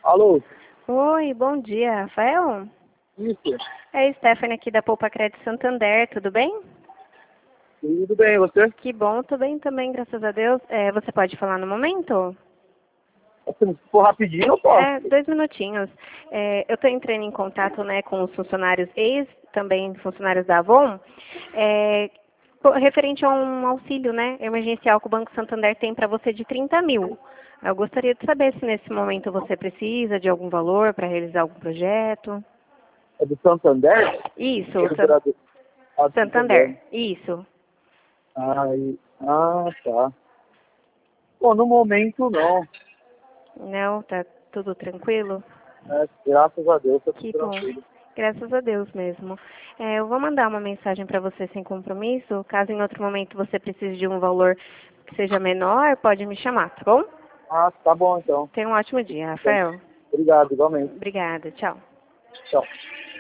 Alô? Oi, bom dia, Rafael? Isso. É a Stephanie aqui da Poupa Crédito Santander, tudo bem? Tudo bem, você? Que bom, tô bem também, graças a Deus. Você pode falar no momento? Se for rapidinho, eu posso. 2 minutinhos. Eu estou entrando em contato, né, com os funcionários também funcionários da Avon, referente a um auxílio, né, emergencial que o Banco Santander tem para você de 30 mil. Eu gostaria de saber se nesse momento você precisa de algum valor para realizar algum projeto. É do Santander? Isso, É do Bradesco. Ah, do Santander, isso. Tá. Bom, no momento não. Não, tá tudo tranquilo? Graças a Deus, tá tudo Que bom. tranquilo. Graças a Deus mesmo. Eu vou mandar uma mensagem para você sem compromisso. Caso em outro momento você precise de um valor que seja menor, pode me chamar, tá bom? Tá bom então. Tenha um ótimo dia, Então, Rafael. obrigado, igualmente. Obrigada, tchau. Tchau.